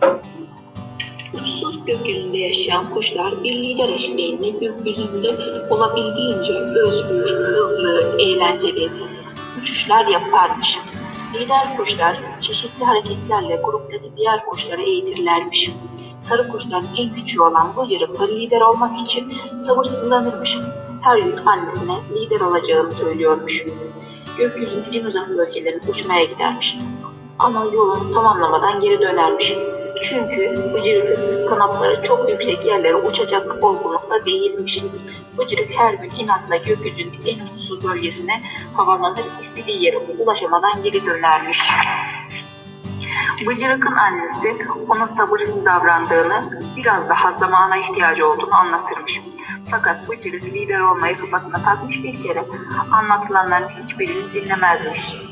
Uçsuz gökyüzünde yaşayan kuşlar bir lider eşliğinde gökyüzünde olabildiğince özgür, hızlı, eğlenceli uçuşlar yaparmış. Lider kuşlar çeşitli hareketlerle gruptaki diğer kuşları eğitirlermiş. Sarı kuşların en küçüğü olan Bıcırık da lider olmak için sabırsızlanırmış. Her gün annesine lider olacağını söylüyormuş. Gökyüzünün en uzak bölgelerine uçmaya gidermiş. Ama yolunu tamamlamadan geri dönermiş. Çünkü Bıcırık'ın kanatları çok yüksek yerlere uçacak olgunlukta değilmiş. Bıcırık her gün inatla gökyüzünün en uçsuz bölgesine havalanır, istediği yere ulaşamadan geri dönermiş. Bıcırık'ın annesi ona sabırsız davrandığını, biraz daha zamana ihtiyacı olduğunu anlatırmış. Fakat Bıcırık lider olmayı kafasına takmış bir kere, anlatılanların hiçbirini dinlemezmiş.